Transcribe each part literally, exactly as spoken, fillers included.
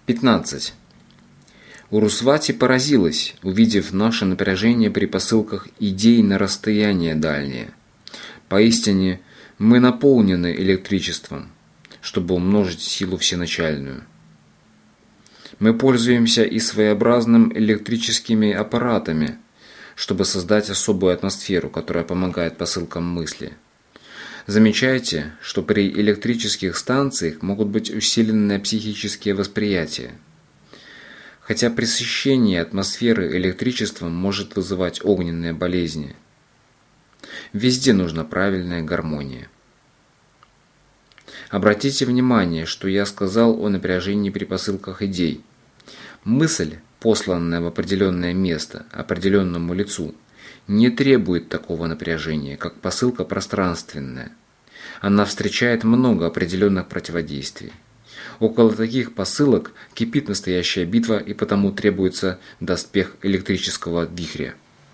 пятнадцать. Урусвати поразилась, увидев наше напряжение при посылках идей на расстояние дальнее. Поистине, мы наполнены электричеством, чтобы умножить силу всеначальную. Мы пользуемся и своеобразным электрическими аппаратами, чтобы создать особую атмосферу, которая помогает посылкам мысли. Замечайте, что при электрических станциях могут быть усиленные психические восприятия. Хотя пресыщение атмосферы электричеством может вызывать огненные болезни. Везде нужна правильная гармония. Обратите внимание, что я сказал о напряжении при посылках идей. Мысль, посланная в определенное место определенному лицу, не требует такого напряжения, как посылка пространственная. Она встречает много определенных противодействий. Около таких посылок кипит настоящая битва, и потому требуется доспех электрического вихря.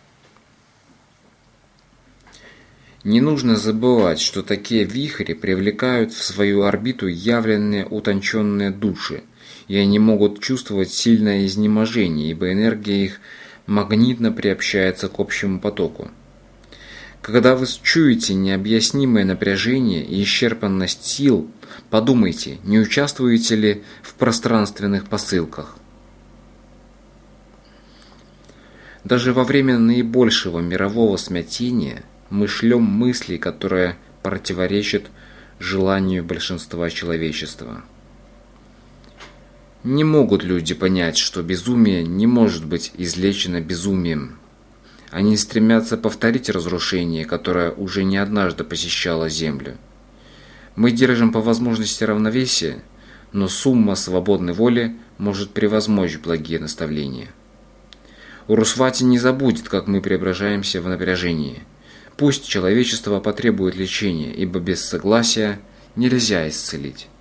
Не нужно забывать, что такие вихри привлекают в свою орбиту явленные утонченные души, и они могут чувствовать сильное изнеможение, ибо энергия их магнитно приобщается к общему потоку. Когда вы чуете необъяснимое напряжение и исчерпанность сил, подумайте, не участвуете ли в пространственных посылках. Даже во время наибольшего мирового смятения мы шлем мысли, которые противоречат желанию большинства человечества. Не могут люди понять, что безумие не может быть излечено безумием. Они стремятся повторить разрушение, которое уже не однажды посещало Землю. Мы держим по возможности равновесие, но сумма свободной воли может превозмочь благие наставления. Урусвати не забудет, как мы преображаемся в напряжении. Пусть человечество потребует лечения, ибо без согласия нельзя исцелить.